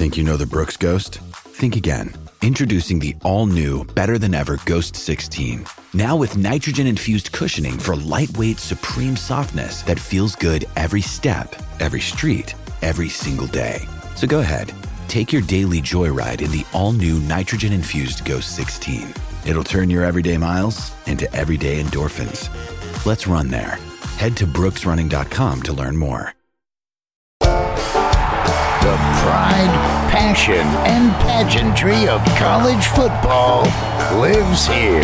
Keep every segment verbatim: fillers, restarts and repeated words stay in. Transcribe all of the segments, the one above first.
Think you know the Brooks Ghost? Think again. Introducing the all-new, better-than-ever Ghost sixteen. Now with nitrogen-infused cushioning for lightweight, supreme softness that feels good every step, every street, every single day. So go ahead, take your daily joyride in the all-new nitrogen-infused Ghost sixteen. It'll turn your everyday miles into everyday endorphins. Let's run there. Head to brooks running dot com to learn more. The pride, passion, and pageantry of college football lives here.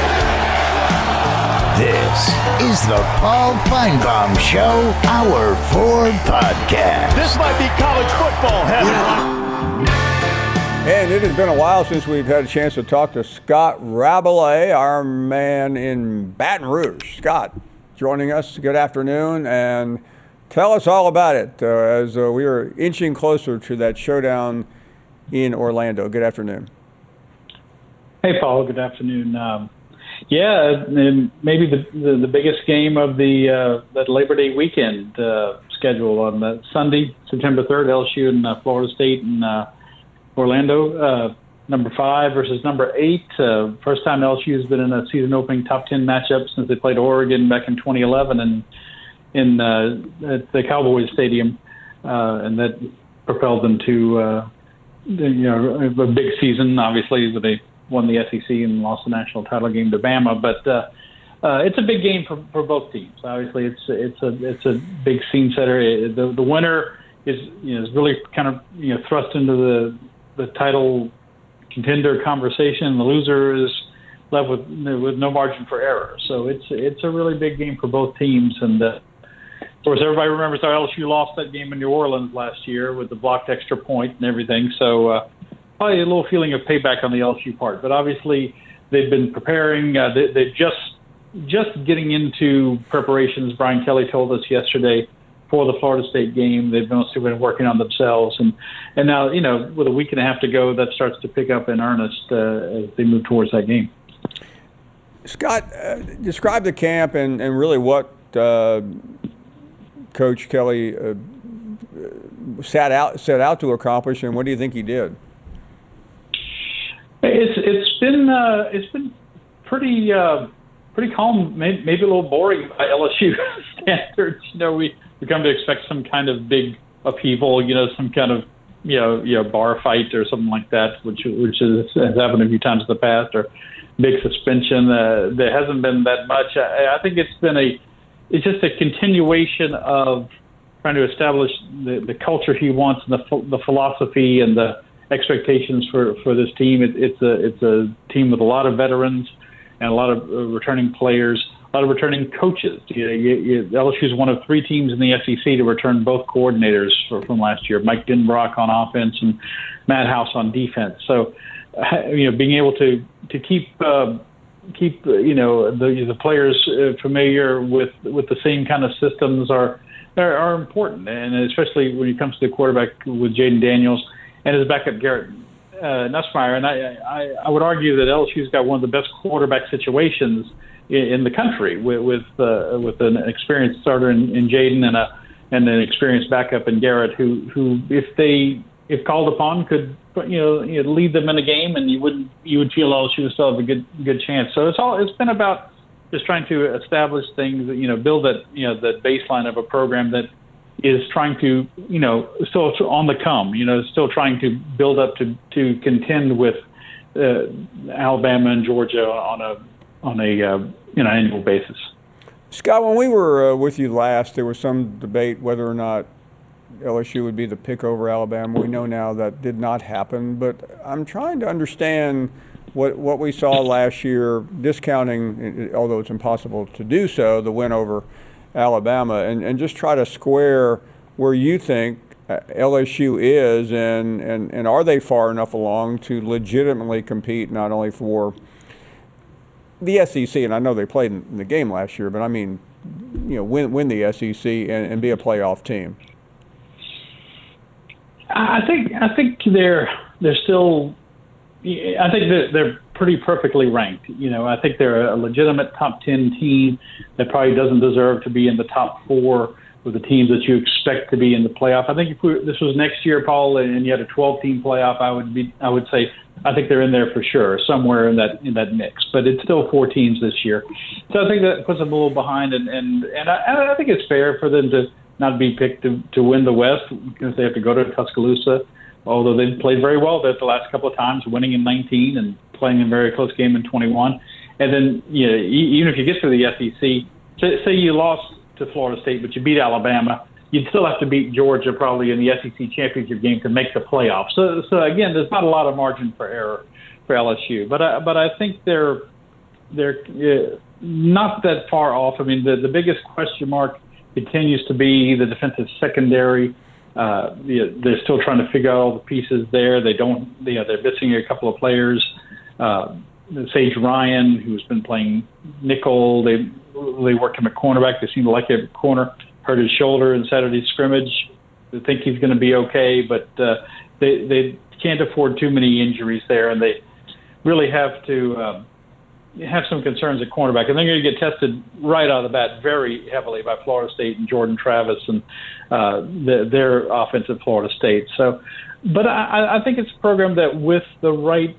This is the Paul Feinbaum Show, Hour four podcast. This might be college football heaven. And it has been a while since we've had a chance to talk to Scott Rabalais, our man in Baton Rouge. Scott, joining us. Good afternoon, and tell us all about it uh, as uh, we are inching closer to that showdown in Orlando. Good afternoon. Hey, Paul. Good afternoon. Um, yeah, and maybe the, the the biggest game of the uh, that Labor Day weekend uh, schedule on the Sunday, September third, L S U and uh, Florida State and uh, Orlando. Uh, number five versus number eight. Uh, first time L S U has been in a season-opening top ten matchup since they played Oregon back in twenty eleven and in uh, at the Cowboys Stadium, uh, and that propelled them to uh, you know a big season. Obviously, they won the S E C and lost the national title game to Bama, but uh, uh, it's a big game for, for both teams. Obviously, it's it's a it's a big scene setter. The the winner is you know is really kind of you know thrust into the the title contender conversation. The loser is left with with no margin for error. So it's it's a really big game for both teams. And uh, of course, everybody remembers how L S U lost that game in New Orleans last year with the blocked extra point and everything. So uh, probably a little feeling of payback on the L S U part. But obviously, they've been preparing. Uh, they, they're just just getting into preparations. Brian Kelly told us yesterday for the Florida State game. They've mostly been working on themselves. And, and now, you know, with a week and a half to go, that starts to pick up in earnest uh, as they move towards that game. Scott, uh, describe the camp and, and really what uh, Coach Kelly uh, set out set out to accomplish, and what do you think he did? It's it's been uh, it's been pretty uh, pretty calm, maybe, maybe a little boring by L S U standards. You know, we, we come to expect some kind of big upheaval. You know, some kind of you know you know bar fight or something like that, which which is, has happened a few times in the past, or big suspension. Uh, there hasn't been that much. I, I think it's been a it's just a continuation of trying to establish the, the culture he wants and the the philosophy and the expectations for, for this team. It, it's a it's a team with a lot of veterans and a lot of uh, returning players, a lot of returning coaches. You know, you, you, L S U is one of three teams in the S E C to return both coordinators for, from last year, Mike Denbrock on offense and Matt House on defense. So, uh, you know, being able to to keep uh, keep uh, you know the the players uh, familiar with with the same kind of systems are are, are important, and especially when it comes to the quarterback with Jaden Daniels and his backup Garrett uh, Nussmeier. And I, I, I would argue that L S U's got one of the best quarterback situations in, in the country with with, uh, with an experienced starter in, in Jaden and a and an experienced backup in Garrett, who who if they if called upon could you know, you know lead them in a game, and you would you would feel L S U would still have a good good chance. So it's all it's been about just trying to establish things, you know, build that you know that baseline of a program that is trying to, you know, still on the come, you know, still trying to build up to, to contend with uh, Alabama and Georgia on a on a uh, you know annual basis. Scott, when we were uh, with you last, there was some debate whether or not L S U would be the pick over Alabama. We know now that did not happen, but I'm trying to understand what what we saw last year, discounting, although it's impossible to do so, the win over Alabama, and, and just try to square where you think L S U is, and, and, and are they far enough along to legitimately compete not only for the S E C, and I know they played in the game last year, but I mean, you know, win win the S E C and, and be a playoff team. I think I think they're they're still. I think they're, they're pretty perfectly ranked. You know, I think they're a legitimate top ten team that probably doesn't deserve to be in the top four with the teams that you expect to be in the playoff. I think if we, this was next year, Paul, and you had a twelve-team playoff, I would be, I would say, I think they're in there for sure, somewhere in that in that mix. But it's still four teams this year, so I think that puts them a little behind. And and, and I, I think it's fair for them to not be picked to, to win the West because they have to go to Tuscaloosa. Although they've played very well there the last couple of times, winning in nineteen and playing a very close game in twenty-one. And then, you know, even if you get to the S E C, say you lost to Florida State, but you beat Alabama, you'd still have to beat Georgia probably in the S E C championship game to make the playoffs. So, so again, there's not a lot of margin for error for L S U. But I, but I think they're they're uh, not that far off. I mean, the, the biggest question mark continues to be the defensive secondary. Uh, they're still trying to figure out all the pieces there. They don't, you know, they're missing a couple of players. Uh, Sage Ryan, who's been playing nickel, they they worked him at cornerback. They seem to like him at corner. Hurt his shoulder in Saturday's scrimmage. They think he's going to be okay, but uh, they they can't afford too many injuries there, and they really have to um, have some concerns at cornerback. And they're going to get tested right out of the bat very heavily by Florida State and Jordan Travis and uh, the, their offense at Florida State. So, but I, I think it's a program that with the right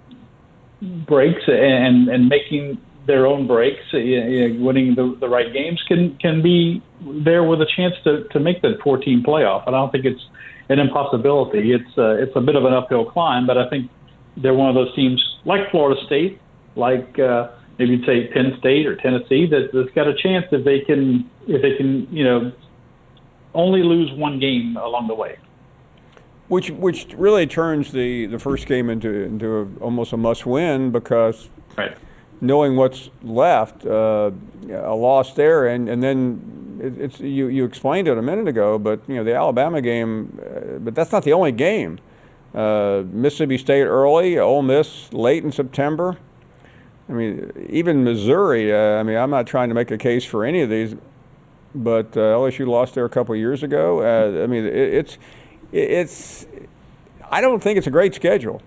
breaks and and making their own breaks, you know, winning the, the right games can can be there with a chance to, to make that four-team playoff. And I don't think it's an impossibility. It's uh, it's a bit of an uphill climb, but I think they're one of those teams like Florida State, like uh, maybe you'd say Penn State or Tennessee, that, that's got a chance if they can if they can you know only lose one game along the way. Which which really turns the, the first game into into a, almost a must-win because right. knowing what's left, uh, a loss there, and, and then it, it's you, you explained it a minute ago, but you know the Alabama game, uh, but that's not the only game. Uh, Mississippi State early, Ole Miss late in September. I mean, even Missouri. Uh, I mean, I'm not trying to make a case for any of these, but uh, L S U lost there a couple of years ago. Uh, I mean, it, it's it's. I don't think it's a great schedule.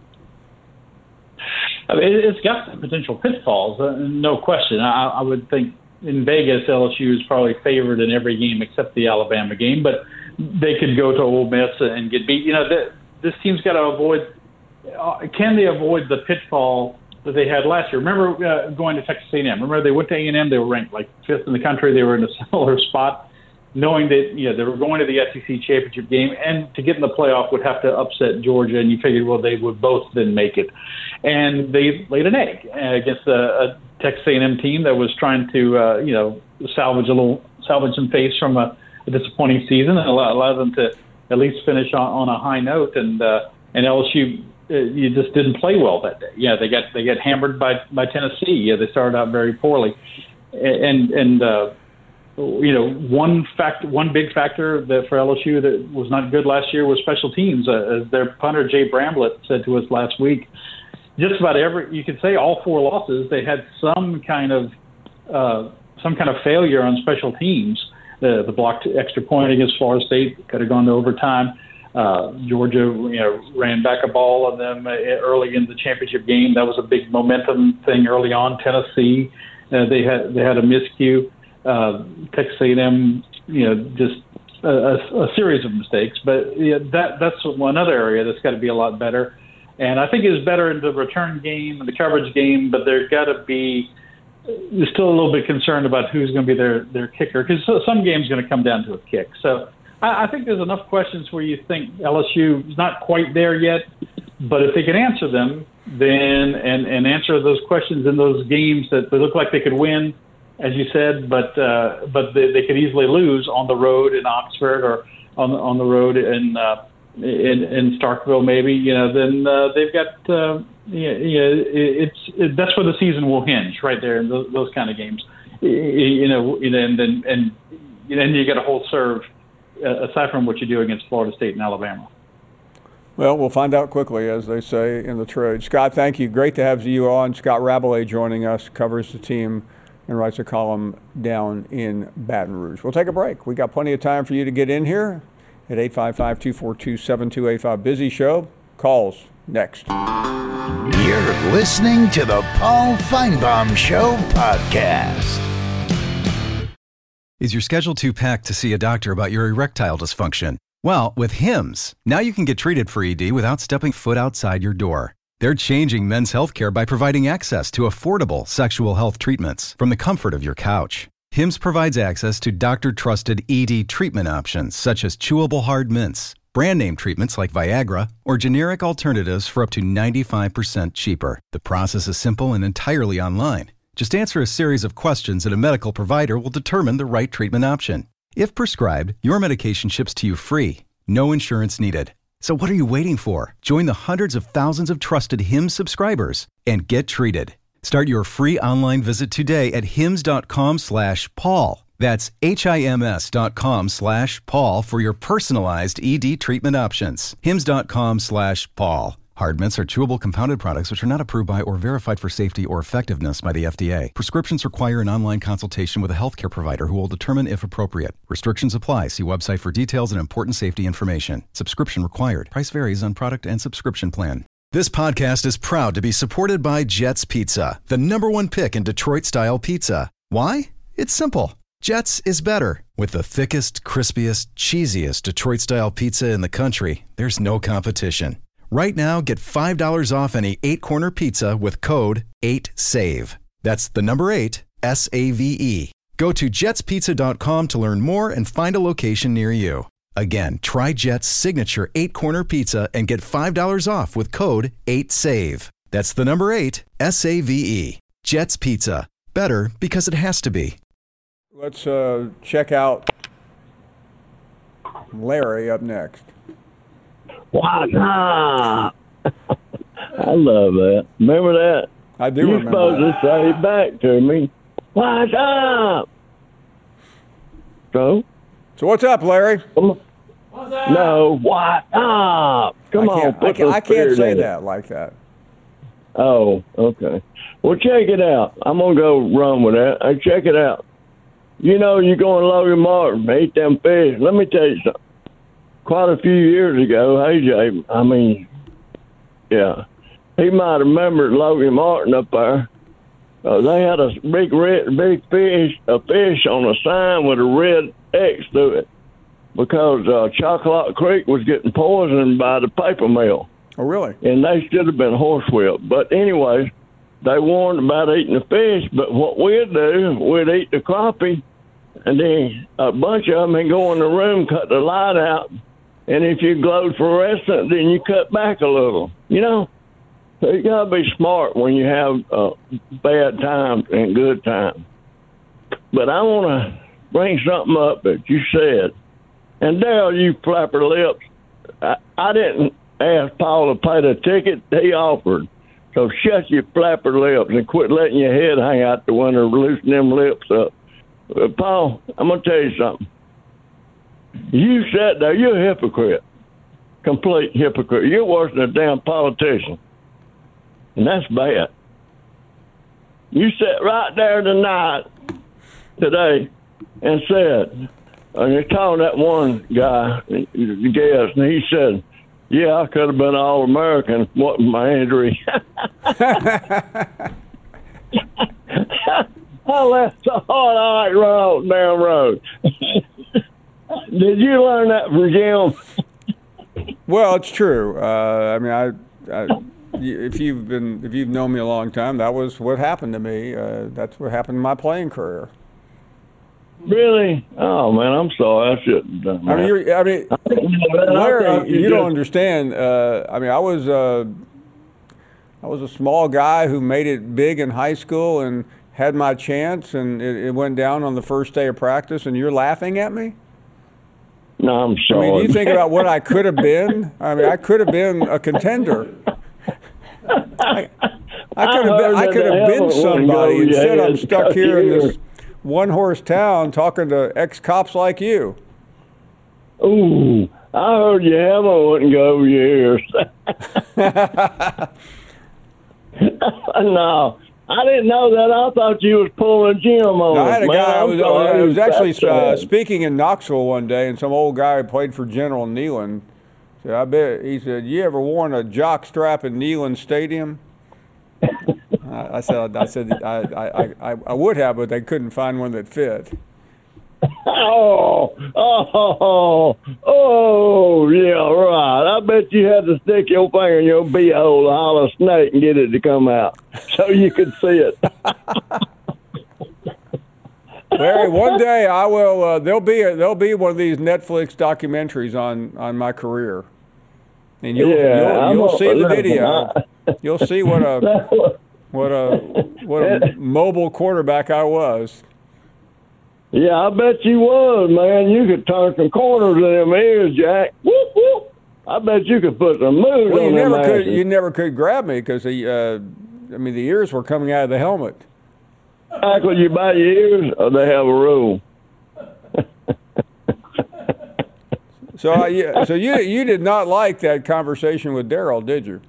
I mean, it's got some potential pitfalls, uh, no question. I, I would think in Vegas, L S U is probably favored in every game except the Alabama game, but they could go to Ole Miss and get beat. You know, the, this team's got to avoid. Uh, can they avoid the pitfall that they had last year? Remember uh, going to Texas A and M? Remember they went to A and M. They were ranked like fifth in the country. They were in a similar spot, knowing that you know they were going to the S E C championship game, and to get in the playoff would have to upset Georgia, and you figured, well, they would both then make it. And they laid an egg against a, a Texas A and M team that was trying to, uh, you know, salvage a little, salvage some face from a, a disappointing season and allow, allow them to at least finish on, on a high note. And uh, and L S U, uh, you just didn't play well that day. Yeah, they got they got hammered by by Tennessee. Yeah, they started out very poorly, and and. Uh, You know, one fact, one big factor that for L S U that was not good last year was special teams. Uh, as their punter Jay Bramblett said to us last week, just about every, you could say all four losses, they had some kind of uh, some kind of failure on special teams. The the blocked extra point against Florida State could have gone to overtime. Uh, Georgia, you know, ran back a ball on them early in the championship game. That was a big momentum thing early on. Tennessee, uh, they had they had a miscue. Uh, Texas A and M, you know, just a, a, a series of mistakes. But yeah, that that's one other area that's got to be a lot better. And I think it's better in the return game and the coverage game, but there's got to be you're still a little bit concerned about who's going to be their, their kicker because some game's going to come down to a kick. So I, I think there's enough questions where you think L S U is not quite there yet, but if they can answer them, then and, and answer those questions in those games that they look like they could win, as you said, but uh, but they, they could easily lose on the road in Oxford or on on the road in uh, in, in Starkville, maybe. You know, then uh, they've got uh, yeah, yeah, it's it, that's where the season will hinge, right there in those, those kind of games. You know, and then and then you get a whole serve uh, aside from what you do against Florida State and Alabama. Well, we'll find out quickly, as they say in the trade. Scott, thank you. Great to have you on. Scott Rabelais joining us, covers the team and writes a column down in Baton Rouge. We'll take a break. We got plenty of time for you to get in here at eight five five, two four two, seven two eight five. Busy show. Calls next. You're listening to the Paul Finebaum Show podcast. Is your schedule too packed to see a doctor about your erectile dysfunction? Well, with Hims, now you can get treated for E D without stepping foot outside your door. They're changing men's healthcare by providing access to affordable sexual health treatments from the comfort of your couch. Hims provides access to doctor-trusted E D treatment options such as chewable hard mints, brand name treatments like Viagra, or generic alternatives for up to ninety-five percent cheaper. The process is simple and entirely online. Just answer a series of questions and a medical provider will determine the right treatment option. If prescribed, your medication ships to you free. No insurance needed. So what are you waiting for? Join the hundreds of thousands of trusted Hims subscribers and get treated. Start your free online visit today at hims.com slash Paul. That's H-I-M-S dot com slash Paul for your personalized E D treatment options. Hims.com slash Paul. Hard mints are chewable compounded products which are not approved by or verified for safety or effectiveness by the F D A. Prescriptions require an online consultation with a healthcare provider who will determine if appropriate. Restrictions apply. See website for details and important safety information. Subscription required. Price varies on product and subscription plan. This podcast is proud to be supported by Jets Pizza, the number one pick in Detroit-style pizza. Why? It's simple. Jets is better. With the thickest, crispiest, cheesiest Detroit-style pizza in the country, there's no competition. Right now, get five dollars off any eight-corner pizza with code eight save. That's the number eight, S A V E. Go to jets pizza dot com to learn more and find a location near you. Again, try Jet's signature eight-corner pizza and get five dollars off with code eight save. That's the number eight, S A V E. Jet's Pizza. Better because it has to be. Let's uh, check out Larry up next. Why not? I love that. Remember that? I do You're remember supposed that. to say it back to me. What's up? So? So what's up, Larry? Come on. No, what up? Come I on. can't, put I can't, some I can't spirit say in it. that like that. Oh, okay. Well, check it out. I'm going to go run with that. Hey, check it out. You know, you're going to Logan Martin, eat them fish. Let me tell you something. Quite a few years ago, A J, I mean, yeah, he might have remembered Logan Martin up there. Uh, they had a big red, big fish, a fish on a sign with a red X through it because uh, Chocolate Creek was getting poisoned by the paper mill. Oh, really? And they should have been horsewhipped. But anyway, they warned about eating the fish. But what we'd do, we'd eat the crappie, and then a bunch of them would go in the room, cut the light out. And if you glowed fluorescent, then you cut back a little, you know? So you got to be smart when you have uh, bad times and good times. But I want to bring something up that you said. And Dale, you flapper lips, I, I didn't ask Paul to pay the ticket. He offered. So shut your flapper lips and quit letting your head hang out the window, loosen them lips up. Uh, Paul, I'm going to tell you something. You sat there, you're a hypocrite. Complete hypocrite. You're worse than a damn politician. And that's bad. You sat right there tonight, today, and said, and you're talking to that one guy, the guest, and he said, yeah, I could have been All-American. What my injury? I left the hard eye road down road. Did you learn that from Jim? Well, it's true. Uh, I mean, I, I, if you've been, if you've known me a long time, that was what happened to me. Uh, that's what happened in my playing career. Really? Oh man, I'm sorry. I shouldn't have done that. I mean, you're, I mean, Larry, I think you, you don't just- understand. Uh, I mean, I was, uh, I was a small guy who made it big in high school and had my chance, and it, it went down on the first day of practice. And you're laughing at me? No, I'm I sorry. mean, do you think about what I could have been? I mean, I could have been a contender. I, I could have been, I could have been somebody. Instead, I'm stuck here in this one-horse town talking to ex-cops like you. Ooh, I heard your hammer wouldn't go over your ears. No, I didn't know that. I thought you was pulling Jim on No, I us, had a man. guy. I I'm was, sorry. I was actually That's uh, sad. speaking in Knoxville one day, and some old guy who played for General Neyland said, "I bet." He said, "You ever worn a jock strap in Neyland Stadium?" I, I said, "I said I, I, I, I would have, but they couldn't find one that fit." Oh, oh, oh, yeah, right. I bet you had to stick your finger in your beehole to holler snake and get it to come out so you could see it. Larry, one day I will. Uh, there'll be a, there'll be one of these Netflix documentaries on, on my career, and you'll Yeah, you'll, you'll I'm see a- the listen, video. I- You'll see what a what a what a mobile quarterback I was. Yeah, I bet you was, man. You could turn some corners in them ears, Jack. Whoop, whoop. I bet you could put some moves Well, you on them never could asses. you never could grab me because the uh, I mean the ears were coming out of the helmet. Tackle you by your ears, or they have a rule. So I, yeah, so you you did not like that conversation with Darryl, did you?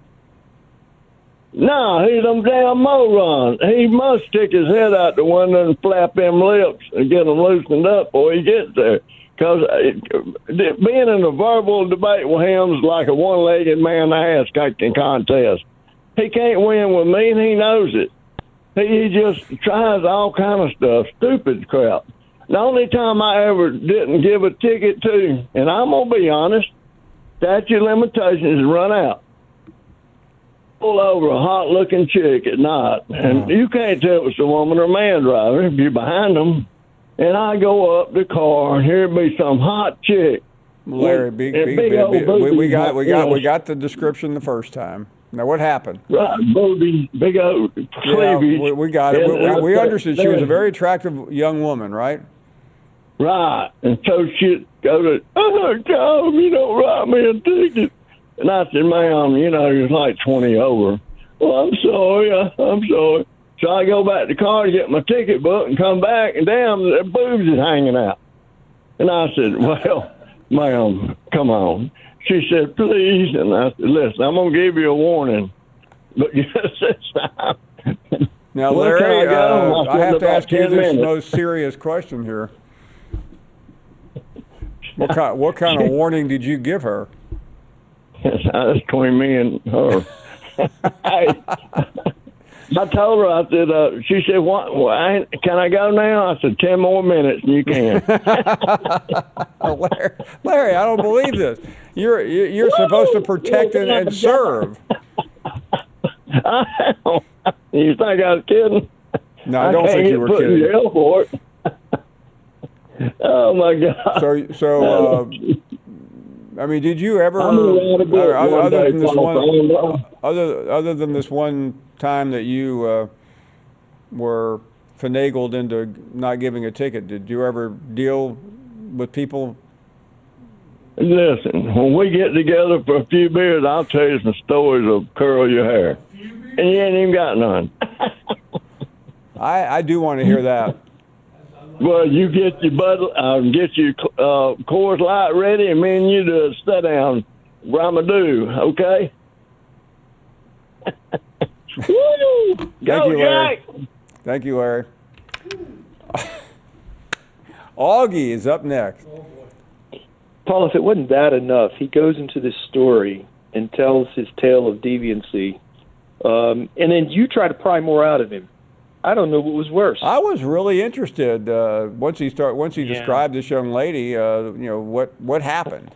No, he's them damn morons. He must stick his head out the window and flap them lips and get them loosened up before he gets there. Because being in a verbal debate with him is like a one-legged man ass kicking contest. He can't win with me, and he knows it. He just tries all kind of stuff, stupid crap. The only time I ever didn't give a ticket to, and I'm going to be honest, statute of limitations has run out. Pull over a hot-looking chick at night, and you can't tell if it's a woman or a man driving if you're behind them. And I go up the car, and here be some hot chick. Larry, big, And big, big big, old big, we, we boobies, got we you got know. we got the description the first time. Now what happened? Right, booby, big old Yeah, cleavage. we, we got it. And We, I we, we said, understood she was a very attractive young woman, right? Right. And so she'd go to, oh, Tom, you don't write me a ticket. And I said, ma'am, you know, you're like twenty over. Well, I'm sorry. I, I'm sorry. So I go back to the car to get my ticket book and come back, and damn, the boobs is hanging out. And I said, well, ma'am, come on. She said, please. And I said, listen, I'm going to give you a warning. But just this time. Now, Where can Larry, I go? uh, I I have said to about ask you ten this minutes. most serious question here. What kind, what kind of warning did you give her? That's between me and her. Hey, I told her, I said, uh, she said, what, well, I ain't, can I go now? I said, ten more minutes and you can. Larry, Larry, I don't believe this. You're you're you're supposed to protect and, and serve. You think I was kidding? No, I don't can't think get you were put in kidding. jail for it. Oh, my God. So, so uh, I mean, did you ever, I'm gonna write a book uh, other, one other day, than this Paul, one, other other than this one time that you uh, were finagled into not giving a ticket, did you ever deal with people? Listen, when we get together for a few beers, I'll tell you some stories of curl your hair. And you ain't even got none. I, I do want to hear that. Well, you get your bud, uh, get your uh, Coors Light ready, and me and you do a sit down, Ramadoo, okay? Woo! Go, Thank you, Larry. Jack! Thank you, Larry. Augie is up next. Paul, if it wasn't bad enough, he goes into this story and tells his tale of deviancy, um, and then you try to pry more out of him. I don't know what was worse. I was really interested uh, once he start once he Yeah. described this young lady. Uh, you know what what happened.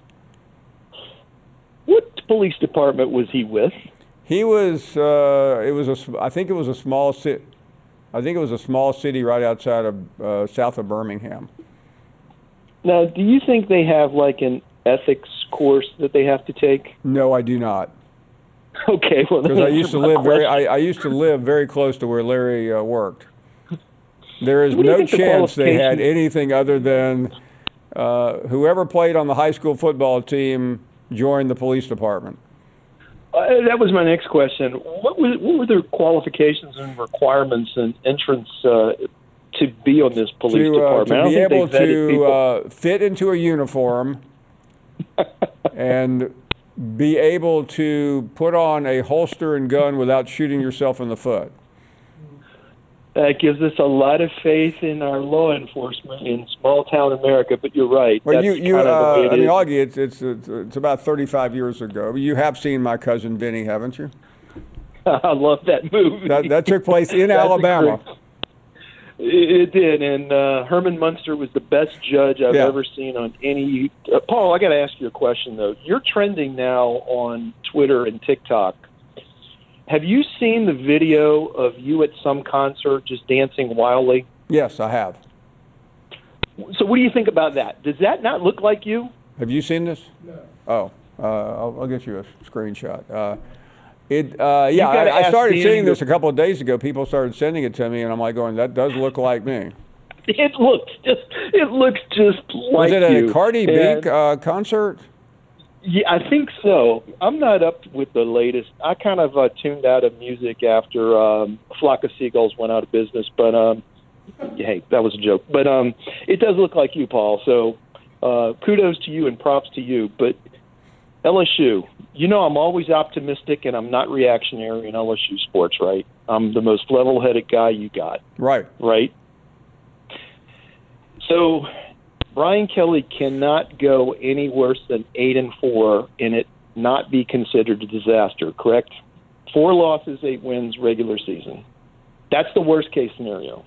What police department was he with? He was. Uh, it was a. s- I think it was a small city. I think it was a small city right outside of uh, south of Birmingham. Now, do you think they have like an ethics course that they have to take? No, I do not. Okay, well, Because I used to my live very. question. I, I used to live very close to where Larry uh, worked. There is What do you no think the chance they had qualifications- anything other than uh, whoever played on the high school football team joined the police department. Uh, that was my next question. What was what were their qualifications and requirements and entrance uh, to be on this police to, uh, department? to I don't be think they able vetted to people. uh, fit into a uniform and be able to put on a holster and gun without shooting yourself in the foot. That gives us a lot of faith in our law enforcement in small town America. But you're right. Well, That's you, you, kind of the uh, way it I mean, is. Augie, it's, it's it's it's about thirty-five years ago. You have seen My Cousin Vinny, haven't you? I love that movie. That that took place in That's a Alabama. great- It, it did, and uh, Herman Munster was the best judge I've Yeah. ever seen on any. Uh, Paul, I got to ask you a question though. You're trending now on Twitter and TikTok. Have you seen the video of you at some concert just dancing wildly? Yes, I have. So, what do you think about that? Does that not look like you? Have you seen this? No. Oh, uh, I'll, I'll get you a screenshot. Uh, it, uh, yeah, gotta I, I ask started Danny seeing this to- a couple of days ago. People started sending it to me, and I'm like going, that does look like me. It looks just. It looks just like Was it a you. Cardi B And- uh, concert? Yeah, I think so. I'm not up with the latest. I kind of uh, tuned out of music after um, Flock of Seagulls went out of business, but um, hey, that was a joke. But um, it does look like you, Paul. So uh, kudos to you and props to you. But L S U, you know I'm always optimistic and I'm not reactionary in L S U sports, right? I'm the most level-headed guy you got. Right. Right? So Brian Kelly cannot go any worse than eight and four and it not be considered a disaster, correct? Four losses, eight wins, regular season. That's the worst case scenario.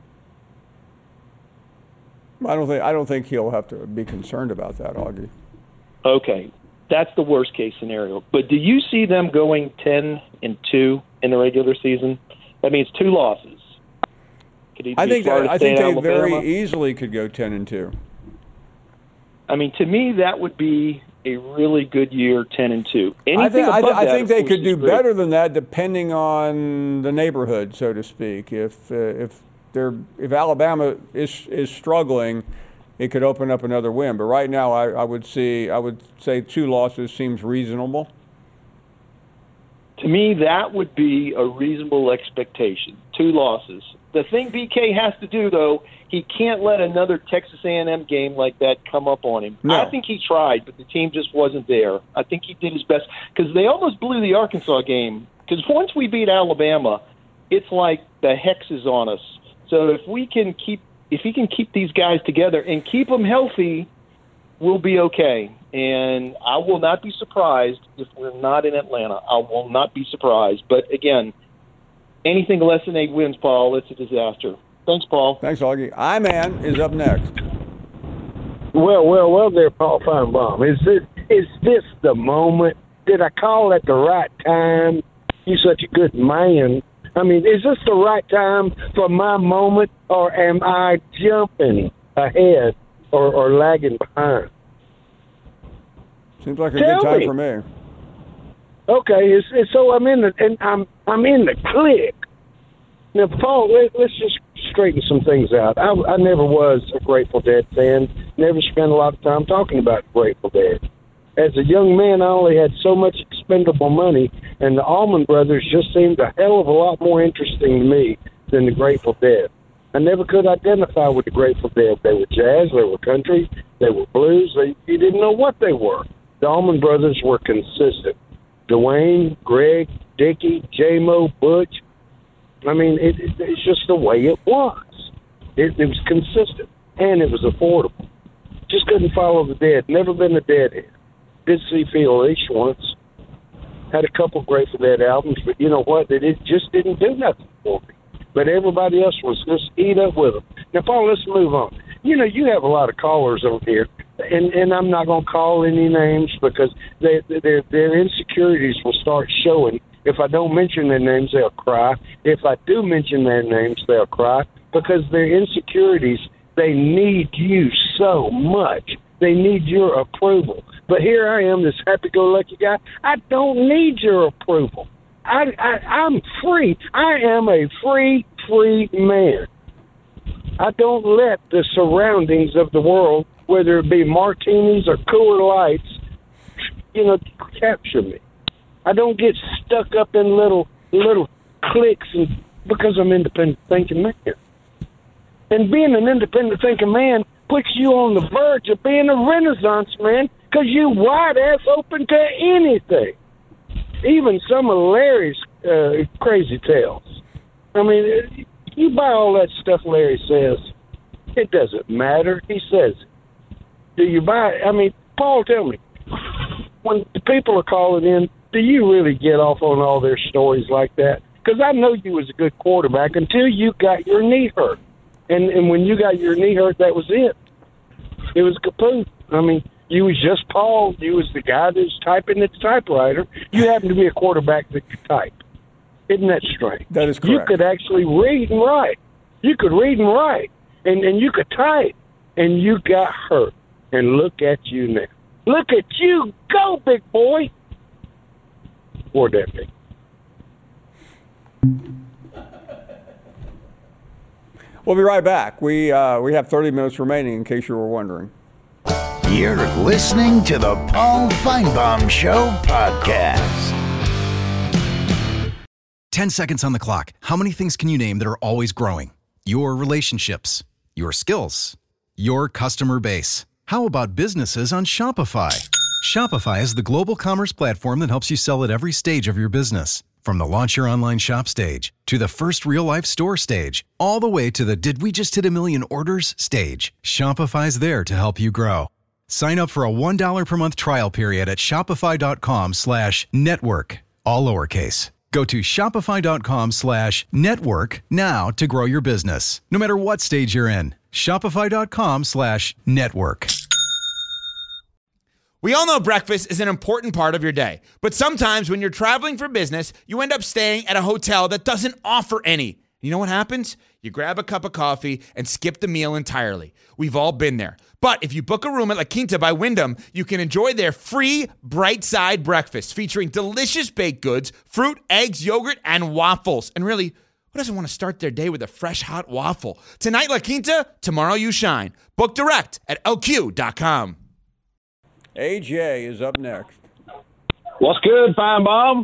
I don't think I don't think he'll have to be concerned about that, Augie. Okay, that's the worst case scenario. But do you see them going ten and two in the regular season? That means two losses. Could it I be think that, Florida I State, think they Alabama? very easily could go ten and two. I mean, to me, that would be a really good year, ten and two. Anything I think, I, above th- I that, think of they course, could is do great. better than that, depending on the neighborhood, so to speak. If uh, if they're if Alabama is is struggling, it could open up another win. But right now, I, I would see I would say two losses seems reasonable. To me, that would be a reasonable expectation. Two losses. The thing B K has to do, though, he can't let another Texas A and M game like that come up on him. No. I think he tried, but the team just wasn't there. I think he did his best because they almost blew the Arkansas game. Because once we beat Alabama, it's like the hex is on us. So if we can keep, if he can keep these guys together and keep them healthy, we'll be okay. And I will not be surprised if we're not in Atlanta. I will not be surprised. But again, anything less than eight wins, Paul, it's a disaster. Thanks, Paul. Thanks, Augie. I-Man is up next. Well, well, well there, Paul Feinbaum. Is this, is this the moment? Did I call at the right time? You're such a good man. I mean, is this the right time for my moment, or am I jumping ahead or, or lagging behind? Seems like a Tell good time me. for me. Okay, it's, it's, so I'm in the and I'm I'm in the clique. Now, Paul, let, let's just straighten some things out. I, I never was a Grateful Dead fan. Never spent a lot of time talking about Grateful Dead. As a young man, I only had so much expendable money, and the Allman Brothers just seemed a hell of a lot more interesting to me than the Grateful Dead. I never could identify with the Grateful Dead. They were jazz, they were country, they were blues. They, you didn't know what they were. The Allman Brothers were consistent. Dwayne, Greg, Dickie, J-Mo, Butch. I mean, it, it, it's just the way it was. It, it was consistent, and it was affordable. Just couldn't follow the Dead. Never been a Deadhead. Did see Phil Leach once. Had a couple Grateful Dead albums, but you know what? It, it just didn't do nothing for me. But everybody else was just eat up with them. Now, Paul, let's move on. You know, you have a lot of callers over here, and, and I'm not going to call any names because they, their their insecurities will start showing. If I don't mention their names, they'll cry. If I do mention their names, they'll cry because their insecurities, they need you so much. They need your approval. But here I am, this happy-go-lucky guy. I don't need your approval. I, I, I'm free. I am a free, free man. I don't let the surroundings of the world, whether it be martinis or Cooler Lights, you know, capture me. I don't get stuck up in little little cliques and because I'm an independent thinking man. And being an independent thinking man puts you on the verge of being a Renaissance man because you wide ass open to anything. Even some of Larry's uh, crazy tales. I mean, you buy all that stuff Larry says. It doesn't matter. He says it. Do you buy it? I mean, Paul, tell me, when the people are calling in, do you really get off on all their stories like that? Because I know you was a good quarterback until you got your knee hurt. And and when you got your knee hurt, that was it. It was kaput. I mean, you was just Paul. You was the guy that's typing at the typewriter. You happen to be a quarterback that could type. Isn't that strange? That is correct. You could actually read and write. You could read and write, and, and you could type, and you got hurt. And look at you now. Look at you go, big boy. Poor Deputy. We'll be right back. We uh, we have thirty minutes remaining, in case you were wondering. You're listening to the Paul Finebaum Show podcast. ten seconds on the clock. How many things can you name that are always growing? Your relationships, your skills, your customer base. How about businesses on Shopify? Shopify is the global commerce platform that helps you sell at every stage of your business. From the launch your online shop stage, to the first real-life store stage, all the way to the did we just hit a million orders stage, Shopify's there to help you grow. Sign up for a one dollar per month trial period at shopify.com slash network, all lowercase. Go to shopify.com slash network now to grow your business, no matter what stage you're in. Shopify.com slash network. We all know breakfast is an important part of your day, but sometimes when you're traveling for business, you end up staying at a hotel that doesn't offer any. You know what happens? You grab a cup of coffee and skip the meal entirely. We've all been there. But if you book a room at La Quinta by Wyndham, you can enjoy their free Bright Side breakfast featuring delicious baked goods, fruit, eggs, yogurt, and waffles. And really, who doesn't want to start their day with a fresh, hot waffle? Tonight, La Quinta, tomorrow you shine. Book direct at L Q dot com. A J is up next. What's good, Finebaum?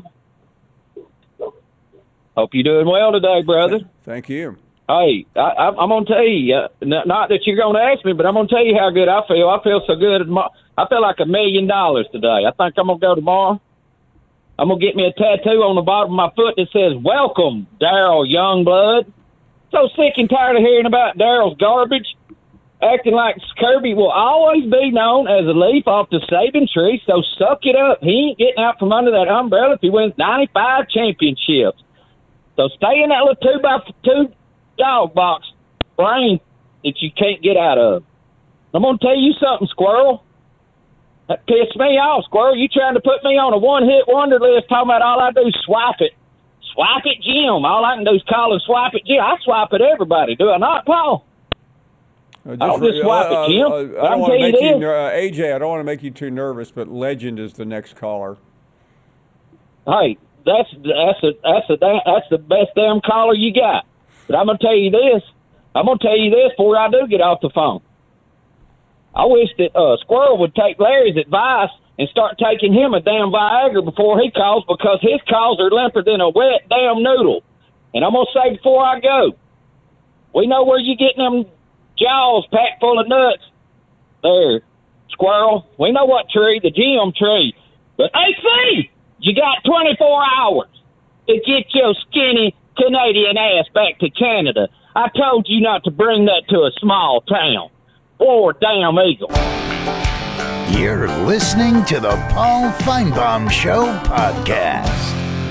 Hope you're doing well today, brother. Thank you. Hey, I, I, I'm going to tell you, uh, not that you're going to ask me, but I'm going to tell you how good I feel. I feel so good. I feel like a million dollars today. I think I'm going to go tomorrow. I'm going to get me a tattoo on the bottom of my foot that says, "Welcome, Daryl Youngblood." So sick and tired of hearing about Daryl's garbage. Acting like Kirby will always be known as a leaf off the saving tree, so suck it up. He ain't getting out from under that umbrella if he wins ninety-five championships. So stay in that little two by two dog box brain that you can't get out of. I'm going to tell you something, Squirrel. That pissed me off, Squirrel. You trying to put me on a one-hit wonder list talking about all I do is swipe it. Swipe it, Jim. All I can do is call him Swipe it, Jim. I swipe at everybody, do I not, Paul? Uh, just, I'll just swipe uh, it, Jim. Uh, I I don't want to you make you, this. uh, A J, I don't want to make you too nervous, but Legend is the next caller. Hey, that's that's a, that's a, that's the best damn caller you got. But I'm gonna tell you this. I'm gonna tell you this before I do get off the phone. I wish that uh, Squirrel would take Larry's advice and start taking him a damn Viagra before he calls, because his calls are limper than a wet damn noodle. And I'm gonna say before I go, we know where you getting them jaws packed full of nuts. There, Squirrel. We know what tree, the G M tree. But A C, you got twenty-four hours to get your skinny Canadian ass back to Canada. I told you not to bring that to a small town. Or damn eagle. You're listening to the Paul Finebaum Show podcast.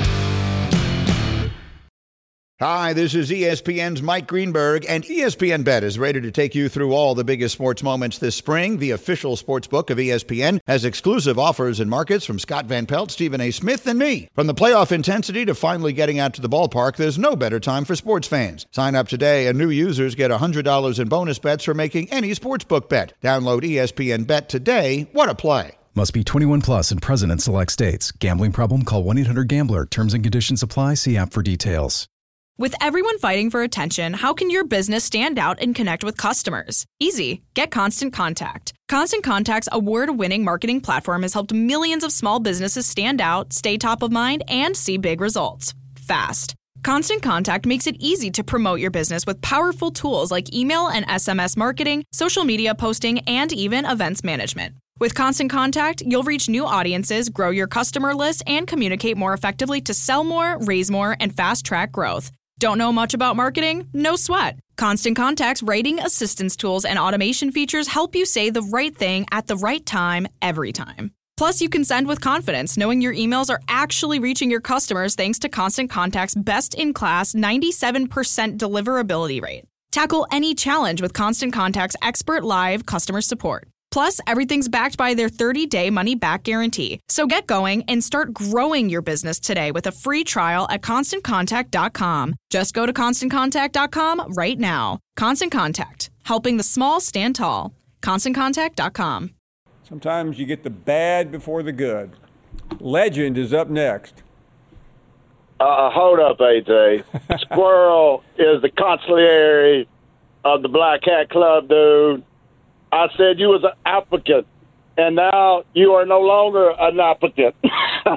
Hi, this is E S P N's Mike Greenberg, and E S P N Bet is ready to take you through all the biggest sports moments this spring. The official sports book of E S P N has exclusive offers and markets from Scott Van Pelt, Stephen A. Smith, and me. From the playoff intensity to finally getting out to the ballpark, there's no better time for sports fans. Sign up today, and new users get one hundred dollars in bonus bets for making any sportsbook bet. Download E S P N Bet today. What a play. Must be twenty-one plus and present in select states. Gambling problem? Call one eight hundred gambler. Terms and conditions apply. See app for details. With everyone fighting for attention, how can your business stand out and connect with customers? Easy. Get Constant Contact. Constant Contact's award-winning marketing platform has helped millions of small businesses stand out, stay top of mind, and see big results fast. Constant Contact makes it easy to promote your business with powerful tools like email and S M S marketing, social media posting, and even events management. With Constant Contact, you'll reach new audiences, grow your customer list, and communicate more effectively to sell more, raise more, and fast-track growth. Don't know much about marketing? No sweat. Constant Contact's writing assistance tools and automation features help you say the right thing at the right time, every time. Plus, you can send with confidence, knowing your emails are actually reaching your customers thanks to Constant Contact's best-in-class ninety-seven percent deliverability rate. Tackle any challenge with Constant Contact's expert live customer support. Plus, everything's backed by their thirty-day money-back guarantee. So get going and start growing your business today with a free trial at constant contact dot com. Just go to constant contact dot com right now. Constant Contact, helping the small stand tall. constant contact dot com. Sometimes you get the bad before the good. Legend is up next. Uh, hold up, A J. Squirrel is the consigliere of the Black Hat Club, dude. I said you was an applicant, and now you are no longer an applicant. You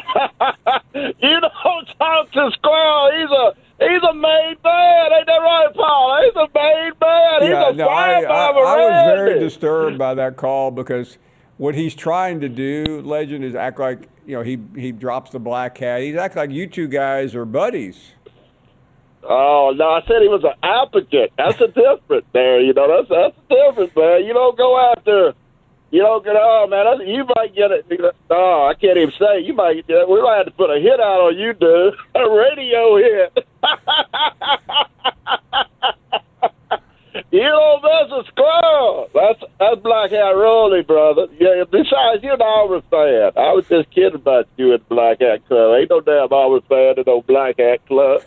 don't talk to Squirrel. He's a he's a made man. Ain't that right, Paul? He's a made man. He's Yeah, a no, I, I, five I was very disturbed by that call because what he's trying to do, Legend, is act like, you know, he, he drops the black hat. He's acting like you two guys are buddies. Oh, no, I said he was an applicant. That's a difference there. You know, that's that's a difference, man. You don't go after, you don't get, oh, man, that's, you might get it. Oh, I can't even say. You might get it. We might have to put a hit out on you, dude. A radio hit. You don't mess with Squirrel. That's, that's Black Hat Rolling, brother. Yeah, besides, you're an Auburn fan. I was just kidding about you at Black Hat Club. Ain't no damn Auburn fan at no Black Hat Club.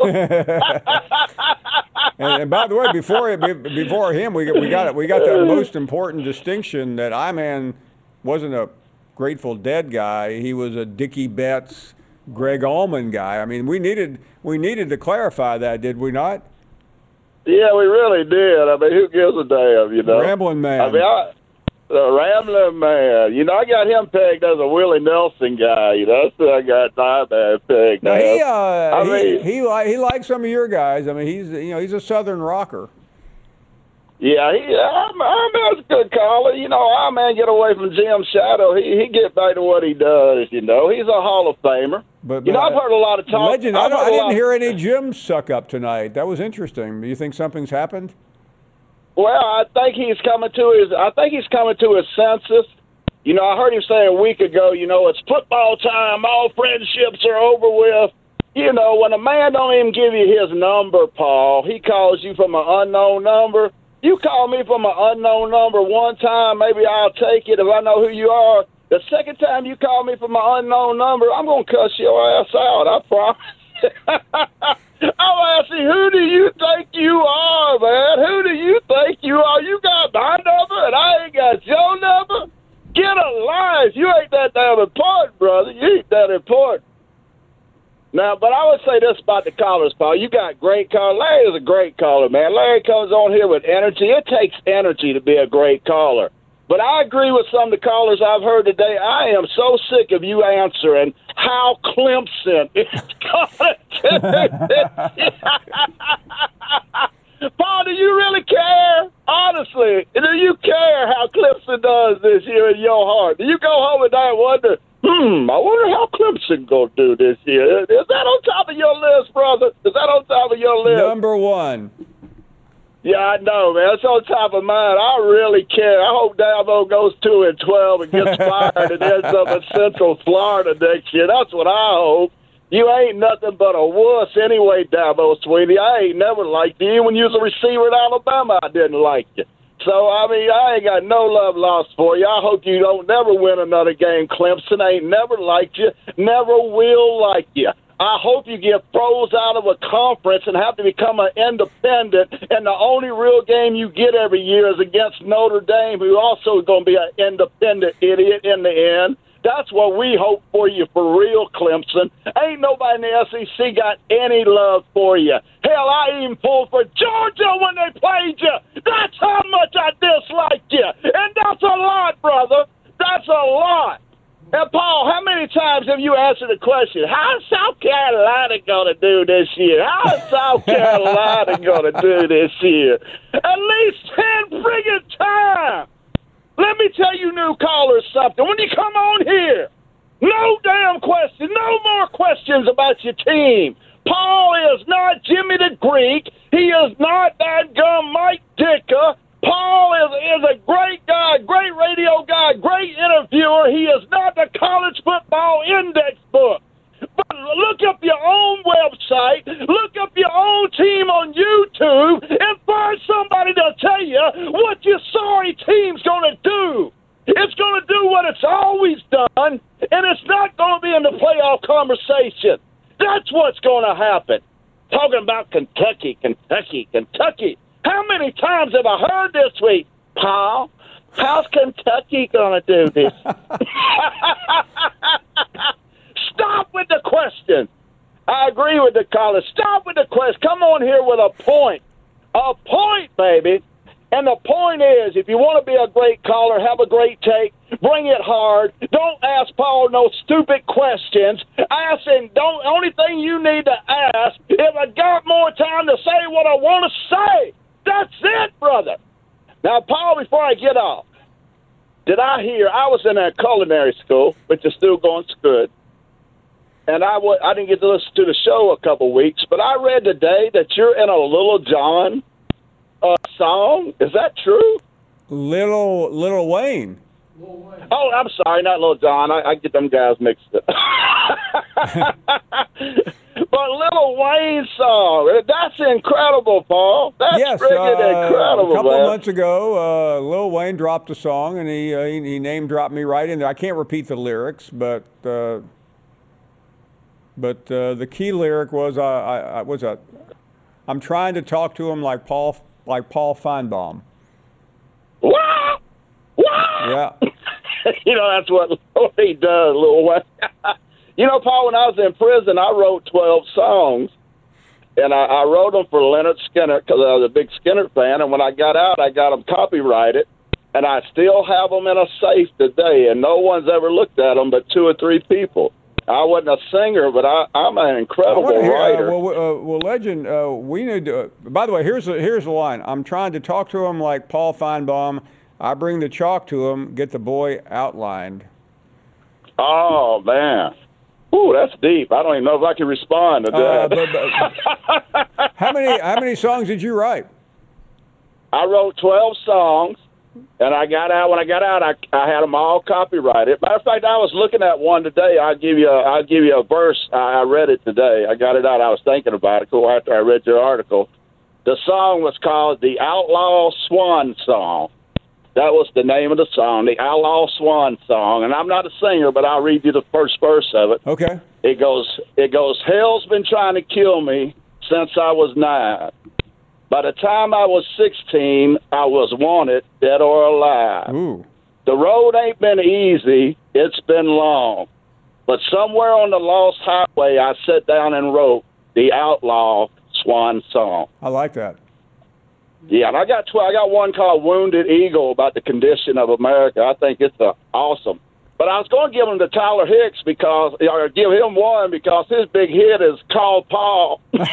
and, and by the way, before before him, we we got we got that most important distinction that I-Man wasn't a Grateful Dead guy. He was a Dickie Betts, Greg Allman guy. I mean, we needed we needed to clarify that, did we not? Yeah, we really did. I mean, who gives a damn, you know? Rambling Man. I mean, I, the Rambling Man. You know, I got him pegged as a Willie Nelson guy. You know, that's who I got my man pegged Now, as. he, uh, I he, mean, he, li- he likes some of your guys. I mean, he's you know he's a Southern rocker. yeah, he, I'm, I'm a good caller. You know, our man get away from Jim Shadow. He he get back to what he does, you know. He's a Hall of Famer. But, you know, but, I've heard a lot of talk. Legend, I, I've don't, heard I a didn't lot- hear any Jim suck up tonight. That was interesting. Do you think something's happened? Well, I think he's coming to his. I think he's coming to his senses. You know, I heard him say a week ago. You know, it's football time. All friendships are over with. You know, when a man don't even give you his number, Paul, he calls you from an unknown number. You call me from an unknown number one time, maybe I'll take it if I know who you are. The second time you call me from an unknown number, I'm gonna cuss your ass out. I promise. I'll ask you, who do you think you are, man? Who do you think you are? You got my number and I ain't got your number? Get a life. You ain't that damn important, brother. You ain't that important. Now, but I would say this about the callers, Paul. You got great callers. Larry is a great caller, man. Larry comes on here with energy. It takes energy to be a great caller. But I agree with some of the callers I've heard today. I am so sick of you answering how Clemson is going to Paul, do you really care? Honestly, do you care how Clemson does this year in your heart? Do you go home at night and wonder, hmm, I wonder how Clemson going to do this year? Is that on top of your list, brother? Is that on top of your list? Number one. Yeah, I know, man. It's on top of mine. I really care. I hope Dabo goes two and twelve and gets fired and ends up in Central Florida next year. That's what I hope. You ain't nothing but a wuss anyway, Dabo Sweetie. I ain't never liked you. When you was a receiver at Alabama, I didn't like you. So, I mean, I ain't got no love lost for you. I hope you don't never win another game. Clemson ain't never liked you, never will like you. I hope you get froze out of a conference and have to become an independent, and the only real game you get every year is against Notre Dame, who also is going to be an independent idiot in the end. That's what we hope for you, for real, Clemson. Ain't nobody in the S E C got any love for you. Hell, I even pulled for Georgia when they played you. That's how much I dislike you. And that's a lot, brother. That's a lot. And, Paul, how many times have you answered the question, how's South Carolina going to do this year? How's South Carolina going to do this year? At least ten friggin' times. Let me tell you new callers something. When you come on here, no damn question, no more questions about your team. Paul is not Jimmy the Greek. He is not that gum Mike Dicker. Paul is, is a great guy, great radio guy, great interviewer. He is not the college football index book. But look up your own own website, look up your own team on YouTube, and find somebody to tell you what your sorry team's going to do. It's going to do what it's always done, and it's not going to be in the playoff conversation. That's what's going to happen. Talking about Kentucky, Kentucky, Kentucky. How many times have I heard this week, Paul? How's Kentucky going to do this? Stop with the question. I agree with the caller. Stop with the question. Come on here with a point. A point, baby. And the point is, if you want to be a great caller, have a great take, bring it hard. Don't ask Paul no stupid questions. Ask him, don't, only thing you need to ask, if I got more time to say what I want to say. That's it, brother. Now, Paul, before I get off, did I hear, I was in a culinary school, which is still going good, and I, w- I didn't get to listen to the show a couple weeks, but I read today that you're in a Little John uh, song. Is that true? Little Little Wayne. Oh, I'm sorry, not Little John. I, I get them guys mixed up. But Little Wayne song, that's incredible, Paul. That's yes, freaking uh, incredible, a couple man. of months ago, uh, Lil Wayne dropped a song, and he uh, he, he name dropped me right in there. I can't repeat the lyrics, but uh, but uh, the key lyric was uh, I, I was a I'm trying to talk to him like Paul like Paul Feinbaum. Wow! Wow! Yeah. You know, that's what he does, Lil Wayne. You know, Paul, when I was in prison, I wrote twelve songs, and I, I wrote them for Leonard Skinner because I was a big Skinner fan, and when I got out, I got them copyrighted, and I still have them in a safe today, and no one's ever looked at them but two or three people. I wasn't a singer, but I, I'm an incredible I hear, writer. Uh, well, uh, well, Legend, uh, we need to, uh, by the way, here's the, here's the line. I'm trying to talk to him like Paul Feinbaum. I bring the chalk to him, get the boy outlined. Oh, man. Ooh, that's deep. I don't even know if I can respond to that. Uh, but, but, how many how many songs did you write? I wrote twelve songs, and I got out. When I got out, I, I had them all copyrighted. Matter of fact, I was looking at one today. I'll give you a, I'll give you a verse. I, I read it today. I got it out. I was thinking about it cool after I read your article. The song was called The Outlaw Swan Song. That was the name of the song, the Outlaw Swan Song. And I'm not a singer, but I'll read you the first verse of it. Okay. It goes, it goes, hell's been trying to kill me since I was nine. By the time I was sixteen, I was wanted, dead or alive. Ooh. The road ain't been easy, it's been long. But somewhere on the lost highway, I sat down and wrote the Outlaw Swan Song. I like that. Yeah, and I got tw- I got one called Wounded Eagle about the condition of America. I think it's uh, awesome. But I was going to give him to Tyler Hicks because, or give him one because his big hit is Call Paul. But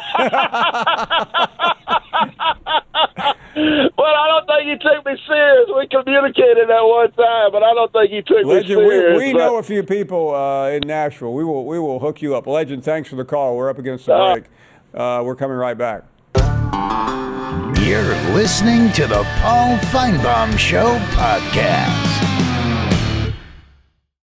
I don't think he took me serious. We communicated that one time, but I don't think he took Legend, me serious. we, we but, know a few people uh, in Nashville. We will we will hook you up. Legend, thanks for the call. We're up against the break. Uh, we're coming right back. You're listening to the Paul Feinbaum Show podcast.